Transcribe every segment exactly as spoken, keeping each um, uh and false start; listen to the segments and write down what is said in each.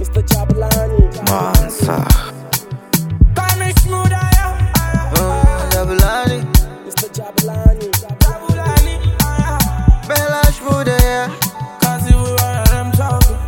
mister Jabulani. Monster. Call me smooth, I am. Oh, Jabulani. mister Jabulani. Jabulani, I am. Bella smooth, yeah. Can't see what I'm talking.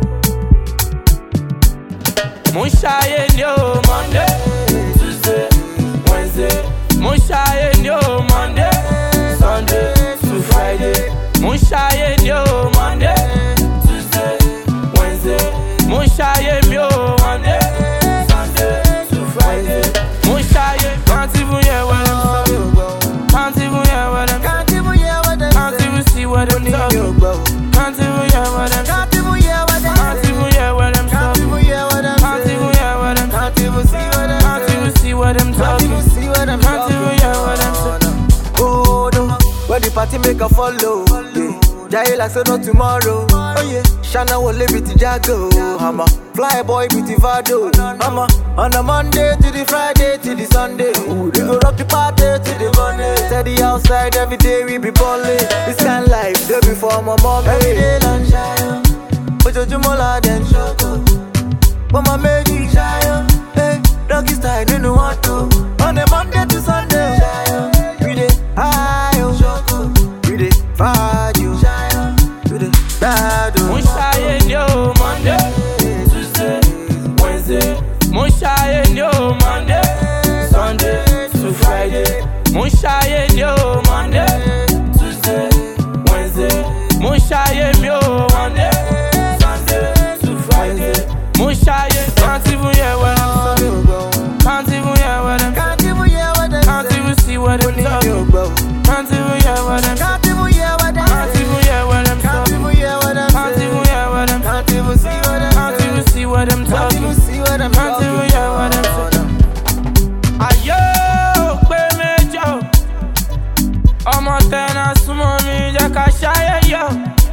Mushaye yo Monday, Tuesday, Wednesday. Mushaye yo Monday, Sunday to Friday. Mushaye yo Monday, Tuesday, Wednesday. Mushaye yo Monday, Sunday to Friday. Mushaye can't even hear what I'm saying. Can't even hear what I'm saying. Can't even hear what I'm Can't even see what I'm talking. Can't even hear what I'm saying. Can't even hear what I'm Can't even hear what I'm Can't talking. even hear what I'm Can't even hear what I'm Can't even see what I'm Can't even see what I'm Can't talking. even see what I'm Can't even hear what I'm saying. Oh no, when the party make a follow, yeah. Jai like say no tomorrow. Oh yeah, Shana will live with the Jago. I'm a fly boy with the Vado. I'm a on a Monday to the Friday to the Sunday. Ooh, we go rock the party to the Monday. Steady outside every day we be balling. This kind of life, day before my mom. Every day lunch, but you mola then shoko. But my baby shy, hey, doggy style, you know what to. On a Monday to Sunday, we dey high, oh, we dey fire, you, we dey bad, oh. Mushaye yo Monday, Tuesday, Wednesday. Mushaye yo Monday, Sunday to Friday. Mushaye yo Monday, Tuesday, Wednesday. Mushaye yo Monday, Sunday to Friday. Mushaye can't even hear what I'm saying. Can't even hear what I'm saying. Can't even hear what I'm Can't even see what I'm talking. Can't even hear what I'm saying. Can't even hear what I'm Can't even hear what I'm Can't talking. even hear what I'm Can't even hear what I'm Can't even see what I'm Can't even see what I'm Can't talking. even see what I'm Can't even hear what I'm saying. Ayo, pe mejo. Ọmọ tẹ́nà súnmọ́ mi jẹ́ ká ṣayé yọ.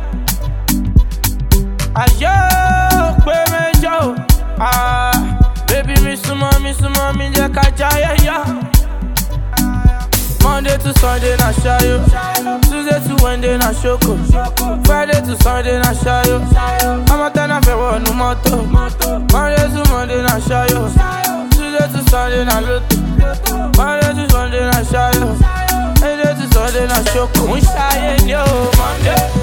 Ayo, pe mejo. Ah, baby mi súnmọ́ mi súnmọ́ mi jẹ́ ká jayé yọ. Monday to Sunday na ṣayo. Tuesday to Wednesday na ṣoko. Friday to Sunday na ṣayo. Ọmọ tẹ́nà fẹ́ wọnú mọ́tò. Monday to Monday na ṣayo. Tuesday to Sunday na lotto. Monday to Sunday na ṣayo. Monday to Sunday na ṣoko. Mo ń ṣayé ní o Monday.